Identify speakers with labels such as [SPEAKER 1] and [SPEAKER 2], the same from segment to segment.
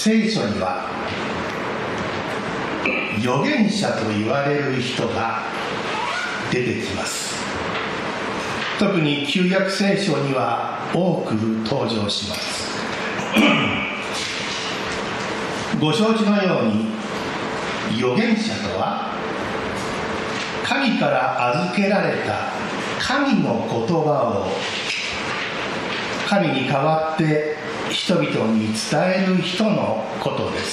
[SPEAKER 1] 聖書には預言者と言われる人が出てきます。特に旧約聖書には多く登場します。ご承知のように、預言者とは神から預けられた神の言葉を神に代わって人々に伝える人のことです。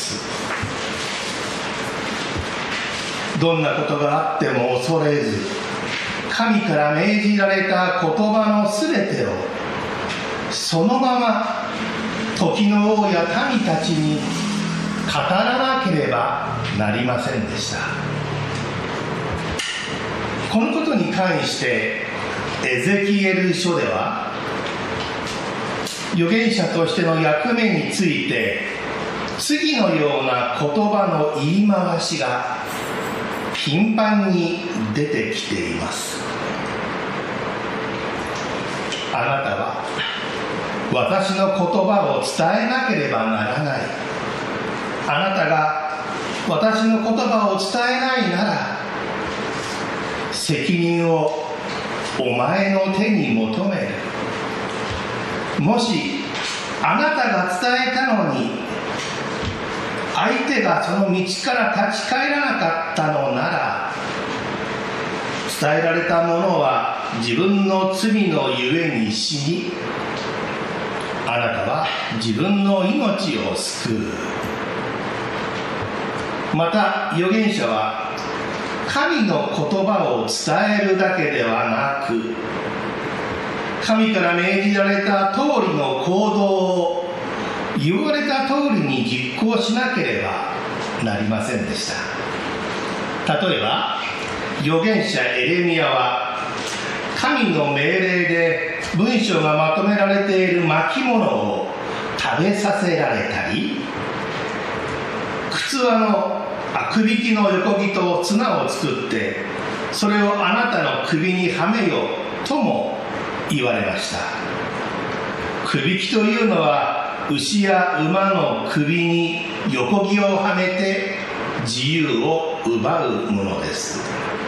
[SPEAKER 1] どんなことがあっても恐れず、神から命じられた言葉のすべてをそのまま時の王や民たちに語らなければなりませんでした。このことに関してエゼキエル書では、預言者としての役目について次のような言葉の言い回しが頻繁に出てきています。あなたは私の言葉を伝えなければならない。あなたが私の言葉を伝えないなら、責任をお前の手に求める。もしあなたが伝えたのに相手がその道から立ち返らなかったのなら、伝えられたものは自分の罪のゆえに死に、あなたは自分の命を救う。また預言者は神の言葉を伝えるだけではなく、神から命じられた通りの行動を言われた通りに実行しなければなりませんでした。例えば預言者エレミヤは神の命令で文章がまとめられている巻物を食べさせられたり、靴輪のくびきの横木と綱を作ってそれをあなたの首にはめよとも言われました。くびきというのは牛や馬の首に横木をはめて自由を奪うものです。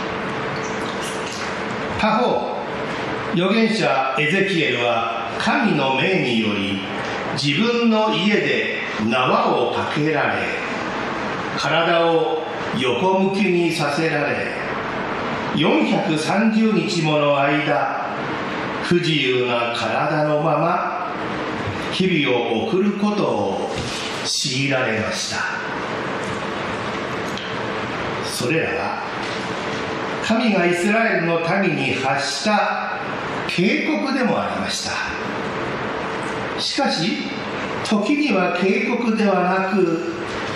[SPEAKER 1] 他方、預言者エゼキエルは神の命により自分の家で縄をかけられ、体を横向きにさせられ、430日もの間不自由な体のまま日々を送ることを強いられました。それらは神がイスラエルの民に発した警告でもありました。しかし時には警告ではなく、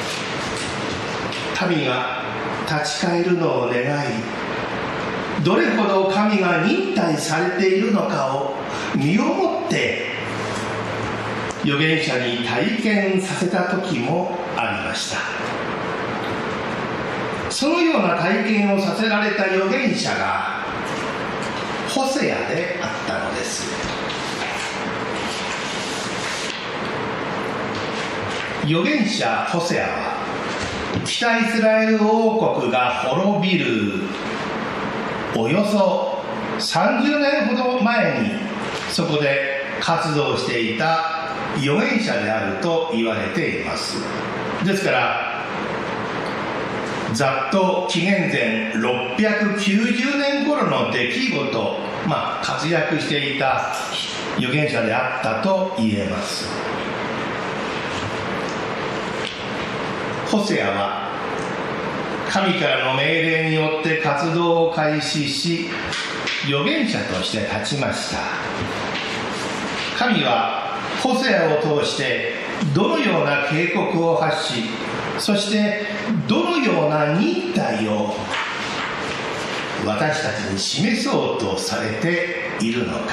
[SPEAKER 1] 民が立ち返るのを願い、どれほど神が忍耐されているのかを身をもって預言者に体験させた時もありました。そのような体験をさせられた預言者がホセアであったのです。預言者ホセアは北イスラエル王国が滅びるおよそ30年ほど前にそこで活動していた預言者であると言われています。ですからざっと紀元前690年頃の出来事、活躍していた預言者であったと言えます。ホセアは神からの命令によって活動を開始し、預言者として立ちました。神はホセアを通してどのような警告を発し、そしてどのような忍耐を私たちに示そうとされているのか。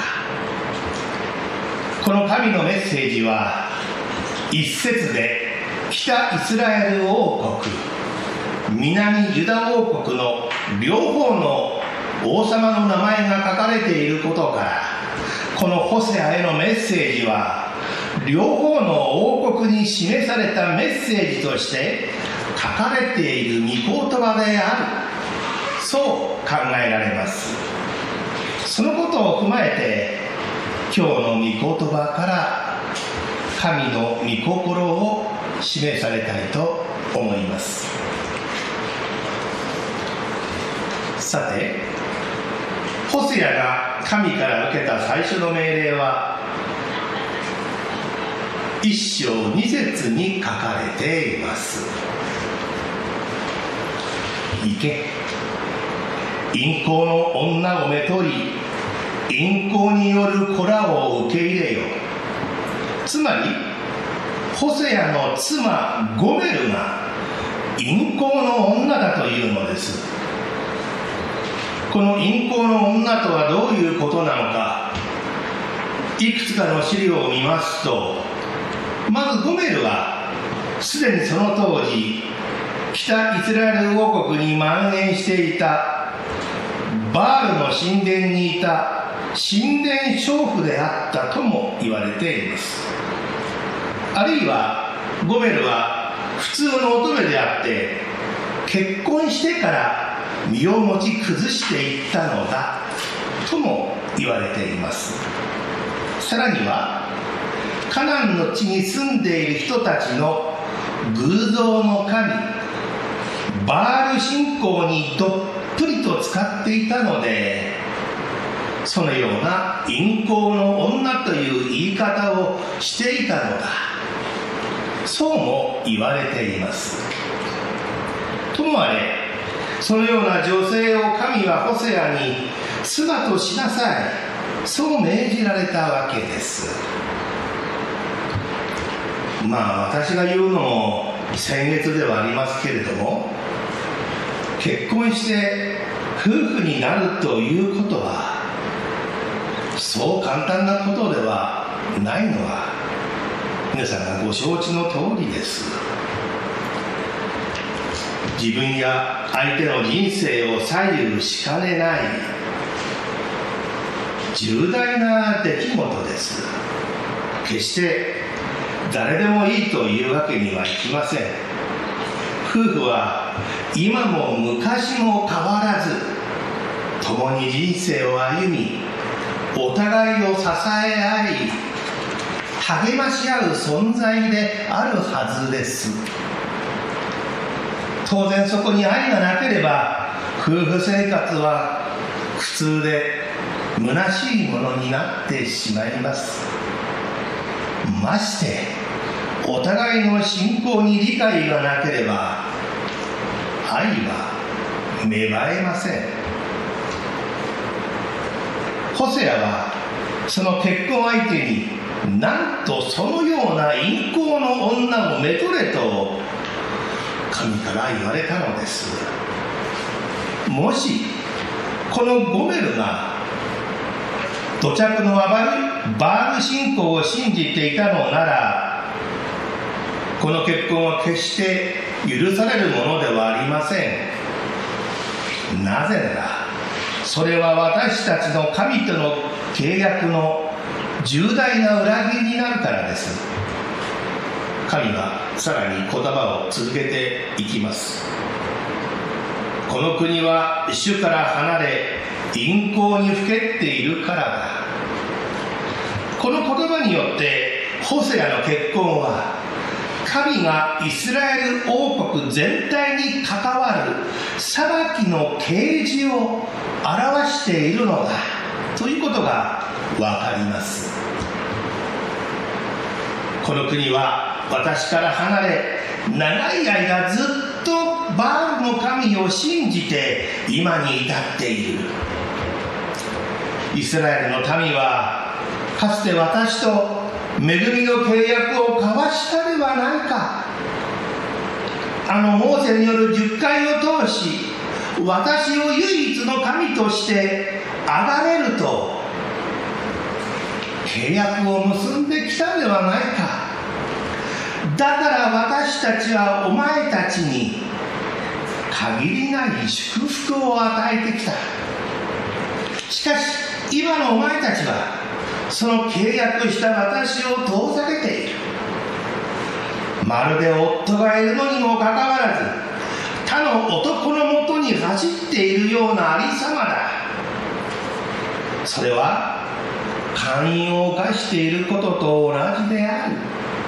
[SPEAKER 1] この神のメッセージは一節で北イスラエル王国、南ユダ王国の両方の王様の名前が書かれていることから、このホセアへのメッセージは両方の王国に示されたメッセージとして書かれている御言葉である、そう考えられます。そのことを踏まえて、今日の御言葉から神の御心を示されたいと思います。さて、ホセアが神から受けた最初の命令は1章2節に書かれています。行け、淫行の女をめとり、淫行による子らを受け入れよ。つまりホセアの妻ゴメルが淫行の女だというのです。この淫行の女とはどういうことなのか、いくつかの資料を見ますと、まずゴメルはすでにその当時北イスラエル王国に蔓延していたバールの神殿にいた神殿娼婦であったとも言われています。あるいはゴメルは普通の乙女であって結婚してから身を持ち崩していったのだとも言われています。さらにはカナンの地に住んでいる人たちの偶像の神バール信仰にどっぷりと使っていたので、そのような淫行の女という言い方をしていたのだ、そうも言われています。ともあれ、そのような女性を神はホセアに妻としなさい、そう命じられたわけです。私が言うのも先月ではありますけれども、結婚して夫婦になるということはそう簡単なことではないのは皆さんがご承知の通りです。自分や相手の人生を左右しかねない重大な出来事です。決して誰でもいいというわけにはいきません。夫婦は今も昔も変わらず共に人生を歩み、お互いを支え合い励まし合う存在であるはずです。当然そこに愛がなければ夫婦生活は苦痛で虚しいものになってしまいます。ましてお互いの信仰に理解がなければ愛は芽生えません。ホセアはその結婚相手になんとそのような淫行の女をめとれと神から言われたのです。もしこのゴメルが土着のバール信仰を信じていたのなら、この結婚は決して許されるものではありません。なぜならそれは私たちの神との契約の重大な裏切りになるからです。神はさらに言葉を続けていきます。この国は主から離れ淫行にふけっているからだ。この言葉によってホセアの結婚は神がイスラエル王国全体に関わる裁きの啓示を表しているのだということがわかります。この国は私から離れ長い間ずっとバールの神を信じて今に至っている。イスラエルの民はかつて私と恵みの契約を交わしたではないか。モーセによる10回を通し私を唯一の神として崇めると契約を結んできたではないか。だから私たちはお前たちに限りない祝福を与えてきた。しかし今のお前たちはその契約した私を遠ざけている。 まるで夫がいるのにもかかわらず他の男のもとに走っているようなありさまだ。それは姦淫を犯していることと同じである。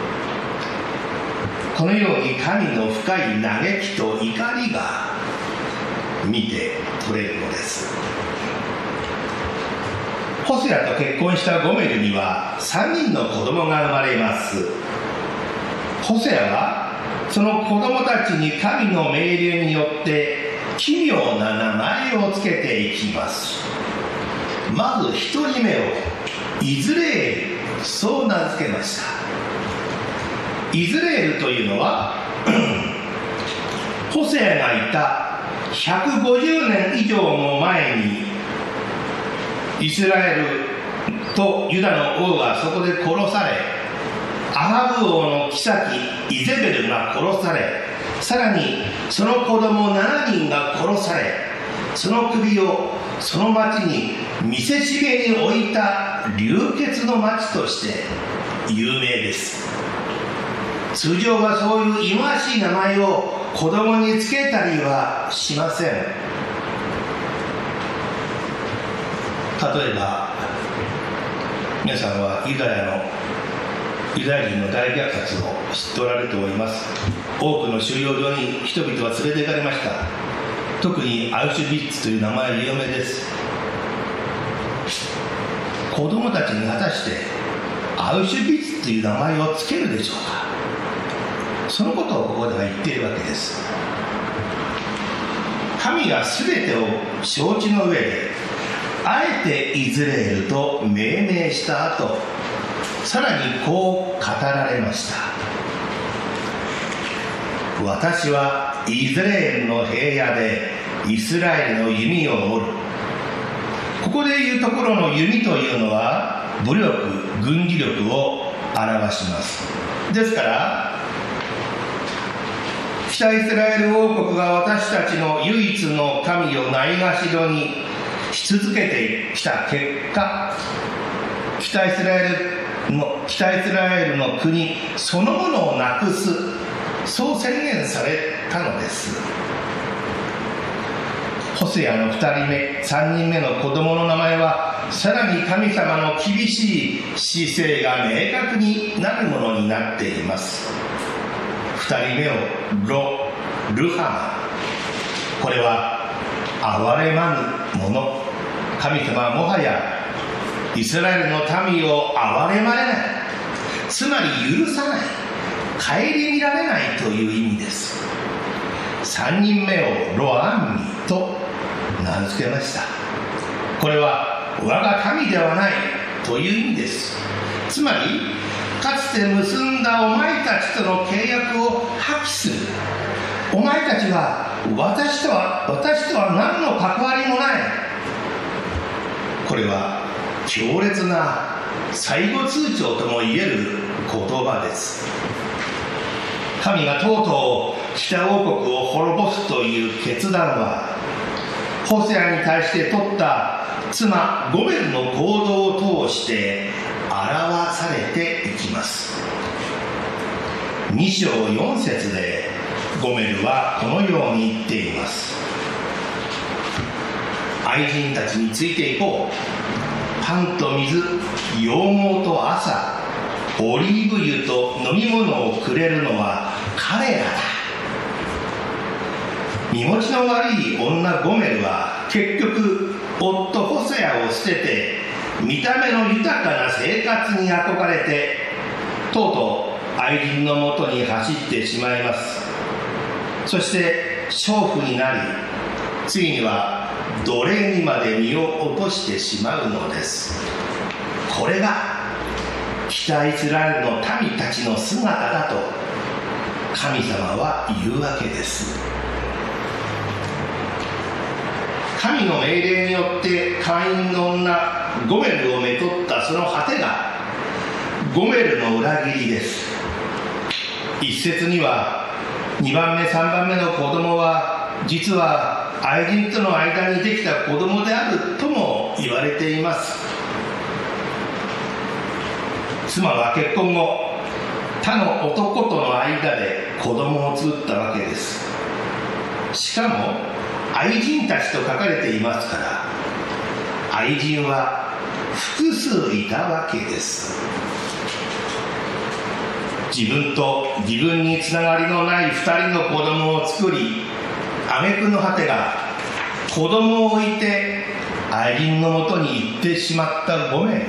[SPEAKER 1] このように神の深い嘆きと怒りが見て取れるのです。ホセアと結婚したゴメルには3人の子供が生まれます。ホセアはその子供たちに神の命令によって奇妙な名前をつけていきます。まず1人目をイズレール、そう名付けました。イズレールというのはホセアがいた150年以上も前にイスラエルとユダの王がそこで殺され、アハブ王の妃イゼベルが殺され、さらにその子供7人が殺され、その首をその町に見せしめに置いた流血の町として有名です。通常はそういう忌まわしい名前を子供につけたりはしません。例えば皆さんはユダヤ人の大虐殺を知っておられると思います。多くの収容所に人々は連れて行かれました。特にアウシュビッツという名前は有名です。子供たちに果たしてアウシュビッツという名前をつけるでしょうか。そのことをここでは言っているわけです。神が全てを承知の上であえてイズレールと命名した後、さらにこう語られました。私はイズレールの平野でイスラエルの弓を折る。ここでいうところの弓というのは武力、軍事力を表します。ですから北イスラエル王国が私たちの唯一の神をないがしろにし続けてきた結果、北イスラエルの国そのものをなくす、そう宣言されたのです。ホセアの2人目、3人目の子供の名前はさらに神様の厳しい姿勢が明確になるものになっています。2人目をルハマ、これは憐れまぬ者。神様はもはやイスラエルの民を憐れまれない、つまり許さない、顧みられないという意味です。3人目をロアンミと名付けました。これは我が神ではないという意味です。つまりかつて結んだお前たちとの契約を破棄する。お前たちは私とは何の関わりもない。これは強烈な最後通牒ともいえる言葉です。神がとうとう北王国を滅ぼすという決断はホセアに対して取った妻ゴメルの行動を通して表されていきます。2章4節でゴメルはこのように言っています。愛人たちについていこう。パンと水、羊毛と朝、オリーブ油と飲み物をくれるのは彼らだ。身持ちの悪い女ゴメルは結局夫ホセアを捨てて見た目の豊かな生活に憧れてとうとう愛人のもとに走ってしまいます。そして娼婦になり、ついには奴隷にまで身を落としてしまうのです。これが北イスラエルの民たちの姿だと神様は言うわけです。神の命令によって会員の女ゴメルをめとったその果てがゴメルの裏切りです。一節には2番目3番目の子供は実は愛人との間にできた子供であるとも言われています。妻は結婚後他の男との間で子供を作ったわけです。しかも愛人たちと書かれていますから、愛人は複数いたわけです。自分と自分につながりのない2人の子供を作り、挙句の果てが子供を置いて愛人のもとに行ってしまったゴメル。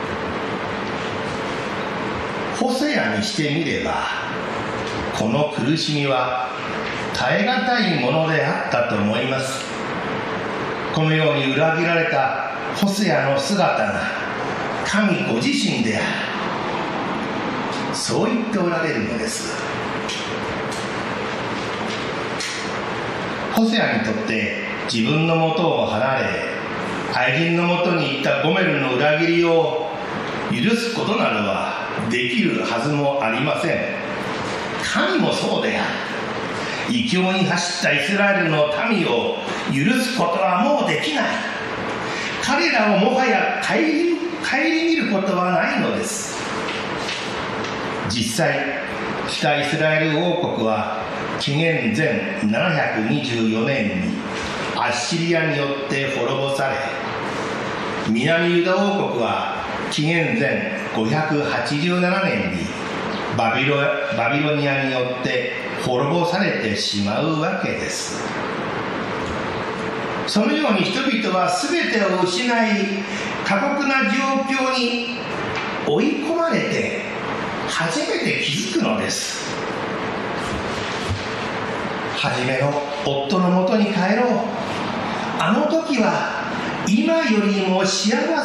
[SPEAKER 1] ホセアにしてみれば、この苦しみは耐え難いものであったと思います。このように裏切られたホセアの姿が神ご自身である、そう言っておられるのです。ホセアにとって自分のもとを離れ愛人のもとに行ったゴメルの裏切りを許すことなどはできるはずもありません。神もそうである。異教に走ったイスラエルの民を許すことはもうできない。彼らをもはや顧みることはないのです。実際、北イスラエル王国は紀元前724年にアッシリアによって滅ぼされ、南ユダ王国は紀元前587年にバビロニアによって滅ぼされてしまうわけです。そのように人々は全てを失い、過酷な状況に追い込まれて初めて気づくのです。初めの夫のもとに帰ろう。あの時は今よりも幸せだった。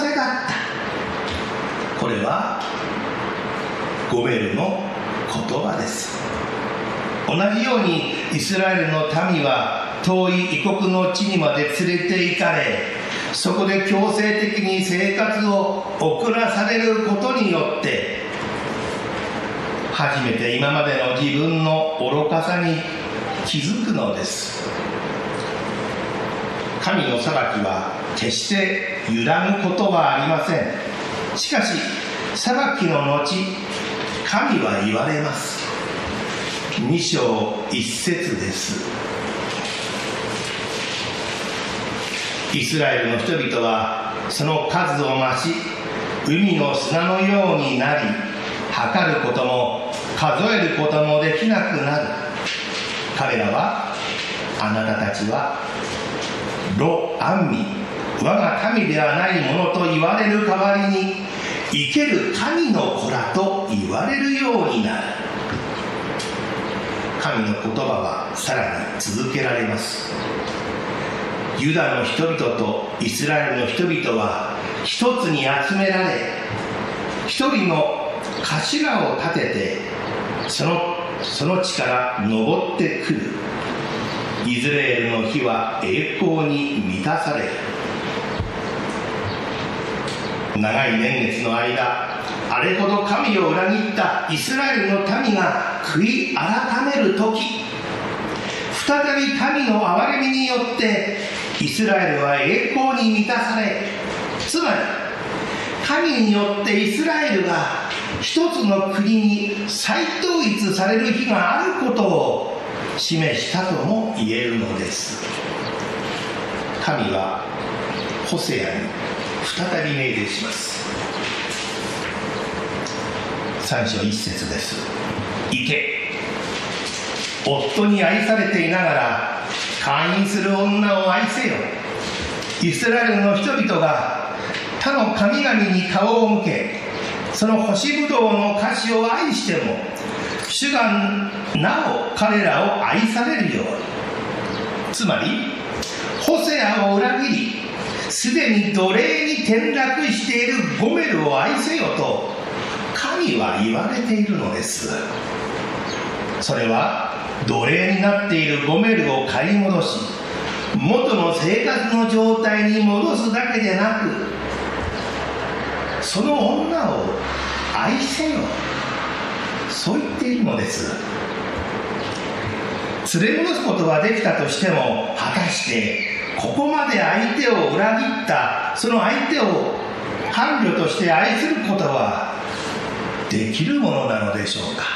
[SPEAKER 1] これはゴメルの言葉です。同じようにイスラエルの民は遠い異国の地にまで連れて行かれ、そこで強制的に生活を送らされることによって初めて今までの自分の愚かさに気づくのです。神の裁きは決して揺らぐことはありません。しかし裁きの後、神は言われます。2章1節です。イスラエルの人々はその数を増し、海の砂のようになり、測ることも数えることもできなくなる。彼らは、あなたたちはロアンミ、我が民ではないものと言われる代わりに、生ける神の子らと言われるようになる。神の言葉はさらに続けられます。ユダの人々とイスラエルの人々は一つに集められ、一人の頭を立てて、その地から登ってくる。イスラエルの日は栄光に満たされる。長い年月の間、あれほど神を裏切ったイスラエルの民が悔い改める時、再び神の憐れみによってイスラエルは栄光に満たされ、つまり神によってイスラエルが一つの国に再統一される日があることを示したとも言えるのです。神はホセアに再び命令します。3章1節です。行け。夫に愛されていながら姦淫する女を愛せよ。イスラエルの人々が他の神々に顔を向け、その干しぶどうの菓子を愛しても、主がなお彼らを愛されるように。つまりホセアを裏切り、すでに奴隷に転落しているゴメルを愛せよと神は言われているのです。それは奴隷になっているゴメルを買い戻し、元の生活の状態に戻すだけでなく、その女を愛せよ、そう言っているのです。連れ戻すことはできたとしても、果たしてここまで相手を裏切ったその相手を伴侶として愛することはできるものなのでしょうか。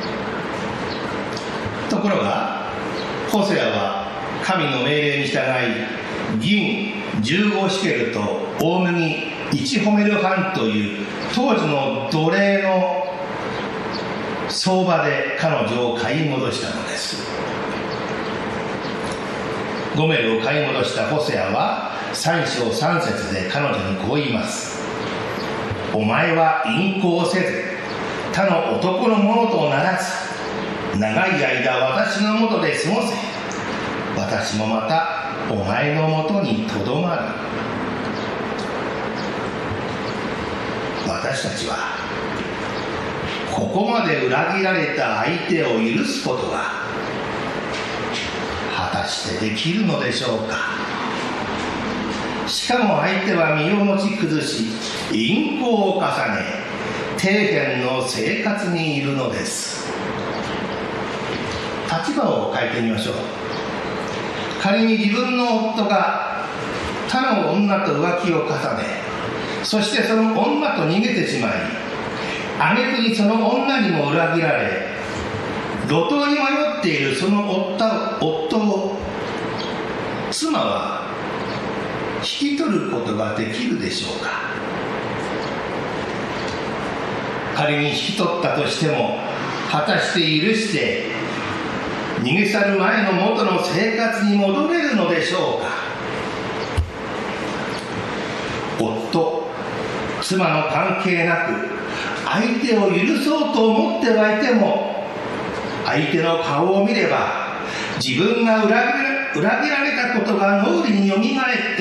[SPEAKER 1] ところがホセアは神の命令に従い、銀15シケルと大麦1ホメル半という当時の奴隷の相場で彼女を買い戻したのです。ゴメルを買い戻したホセアは3章3節で彼女にこう言います。お前は淫行せず他の男のものとならず、長い間私のもとで過ごせ。私もまたお前のもとにとどまる。私たちはここまで裏切られた相手を許すことが果たしてできるのでしょうか。しかも相手は身を持ち崩し、淫行を重ね、底辺の生活にいるのです。立場を変えてみましょう。仮に自分の夫が他の女と浮気を重ね、そしてその女と逃げてしまい、挙句にその女にも裏切られ、路頭に迷っているその夫を妻は引き取ることができるでしょうか。仮に引き取ったとしても、果たして許して逃げ去る前の元の生活に戻れるのでしょうか。夫、妻の関係なく相手を許そうと思ってはいても、相手の顔を見れば自分が裏切られたことが脳裏によみがえって、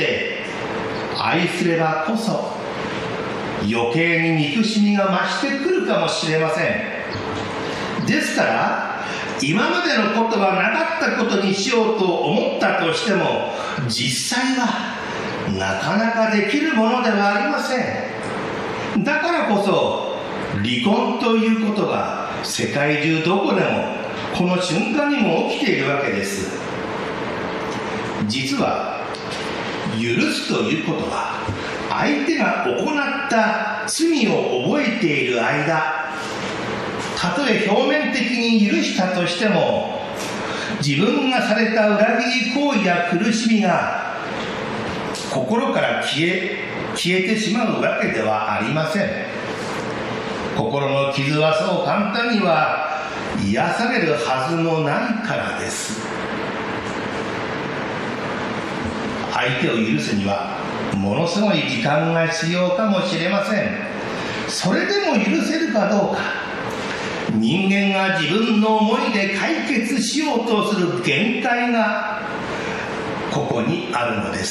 [SPEAKER 1] 愛すればこそ余計に憎しみが増してくるかもしれません。ですから今までのことはなかったことにしようと思ったとしても、実際はなかなかできるものではありません。だからこそ離婚ということが世界中どこでもこの瞬間にも起きているわけです。実は許すということは、相手が行った罪を覚えている間、たとえ表面的に許したとしても、自分がされた裏切り行為や苦しみが心から消えてしまうわけではありません。心の傷はそう簡単には癒されるはずもないからです。相手を許すにはものすごい時間が必要かもしれません。それでも許せるかどうか、人間が自分の思いで解決しようとする限界がここにあるのです。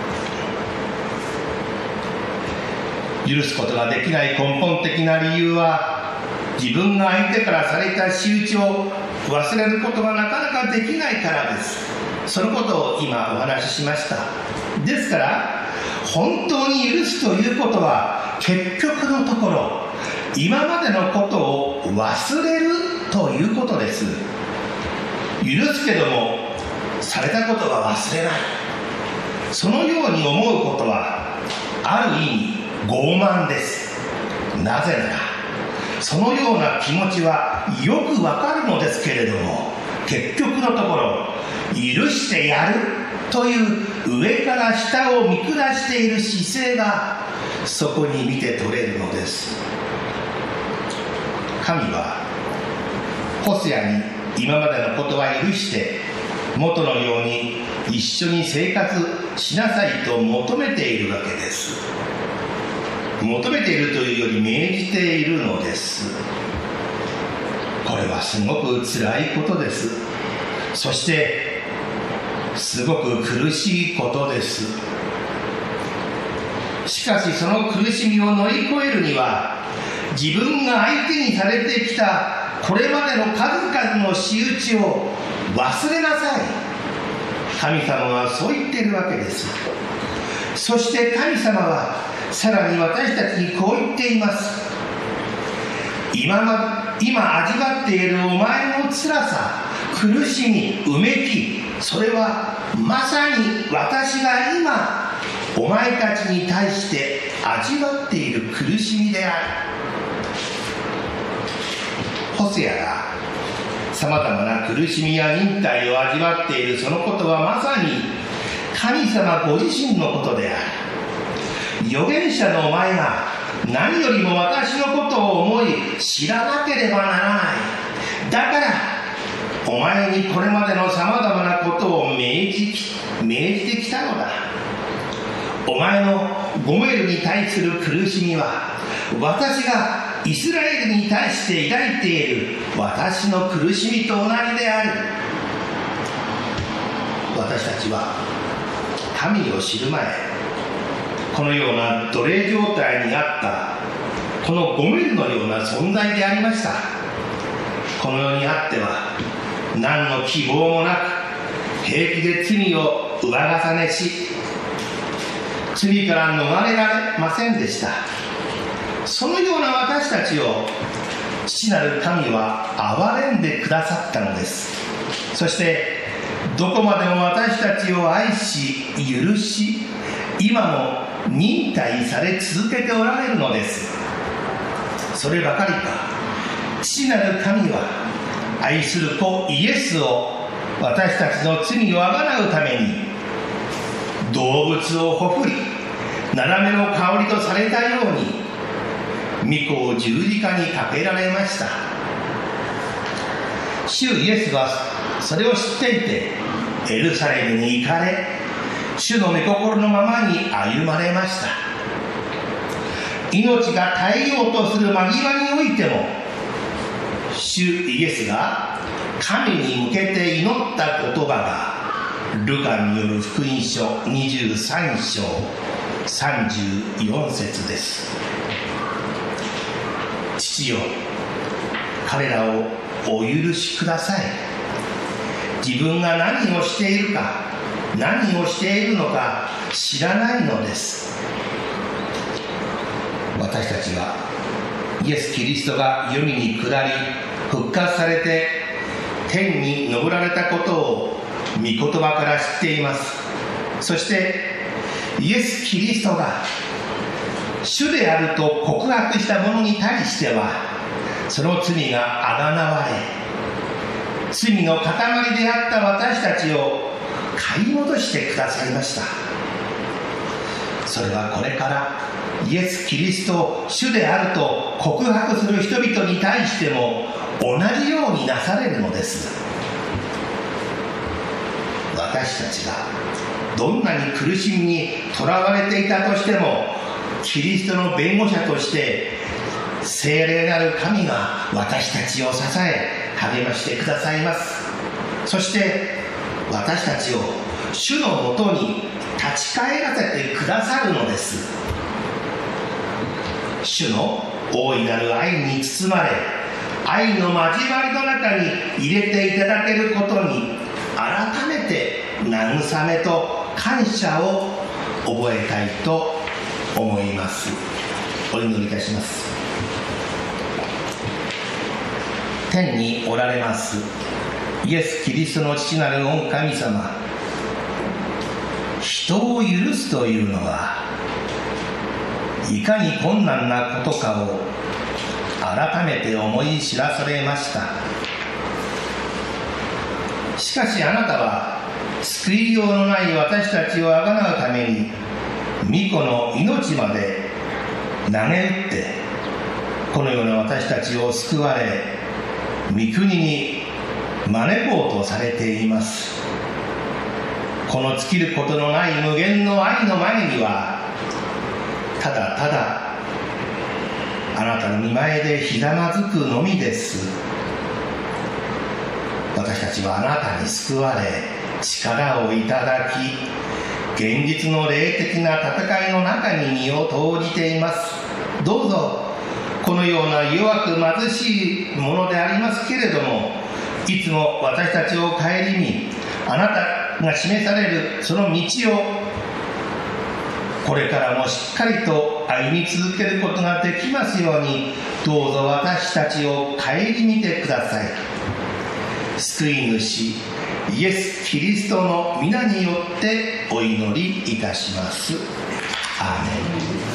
[SPEAKER 1] 許すことができない根本的な理由は、自分が相手からされた仕打ちを忘れることがなかなかできないからです。そのことを今お話ししました。ですから本当に許すということは、結局のところ今までのことを忘れるということです。許すけどもされたことは忘れない、そのように思うことはある意味傲慢です。なぜならそのような気持ちはよくわかるのですけれども、結局のところ許してやるという上から下を見下している姿勢がそこに見て取れるのです。神はホセアに今までのことは許して元のように一緒に生活しなさいと求めているわけです。求めているというより命じているのです。これはすごく辛いことです。そしてすごく苦しいことです。しかしその苦しみを乗り越えるには、自分が相手にされてきたこれまでの数々の仕打ちを忘れなさい。神様はそう言っているわけです。そして神様はさらに私たちにこう言っています。今味わっているお前の辛さ、苦しみ、うめき、それはまさに私が今お前たちに対して味わっている苦しみである。 ホセアがさまざまな苦しみや忍耐を味わっているそのことはまさに神様ご自身のことである。預言者のお前が何よりも私のことを思い知らなければならない。だからお前にこれまでのさまざまなことを命じてきたのだ。お前のゴメルに対する苦しみは私がイスラエルに対して抱いている私の苦しみと同じである。私たちは神を知る前、このような奴隷状態にあったこのゴメルのような存在でありました。この世にあっては何の希望もなく平気で罪を上重ねし、罪から逃れられませんでした。そのような私たちを父なる神は憐れんでくださったのです。そしてどこまでも私たちを愛し許し、今も忍耐され続けておられるのです。そればかりか、父なる神は愛する子イエスを私たちの罪をあがなうために動物をほふり斜めの香りとされたように御子を十字架にかけられました。主イエスはそれを知っていてエルサレムに行かれ、主の御心のままに歩まれました。命が絶えようとする間際においても、主イエスが神に向けて祈った言葉がルカによる福音書23章34節です。父よ、彼らをお許しください。自分が何をしているか、何をしているのか知らないのです。私たちはイエス・キリストが黄泉に下り復活されて天に昇られたことを御言葉から知っています。そしてイエス・キリストが主であると告白した者に対してはその罪があがなわれ、罪の塊であった私たちを買い戻してくださいました。それはこれからイエス・キリストを主であると告白する人々に対しても同じようになされるのです。私たちがどんなに苦しみにとらわれていたとしても、キリストの弁護者として聖霊なる神が私たちを支え励ましてくださいます。そして私たちを主のもとに立ち返らせてくださるのです。主の大いなる愛に包まれ、愛の交わりの中に入れていただけることに改めて慰めと感謝を覚えたいと思います。お祈りいたします。天におられますイエス・キリストの父なる御神様、人を許すというのはいかに困難なことかを改めて思い知らされました。しかしあなたは救いようのない私たちをあがなうために御子の命まで投げ打ってこのような私たちを救われ御国に招こうとされています。この尽きることのない無限の愛の前にはただただあなたの御前でひざまずくのみです。私たちはあなたに救われ力をいただき、現実の霊的な戦いの中に身を投じています。どうぞこのような弱く貧しいものでありますけれども、いつも私たちを顧みあなたが示されるその道をこれからもしっかりと歩み続けることができますように、どうぞ私たちを顧みてください。救い主イエス・キリストの皆によってお祈りいたします。アーメン。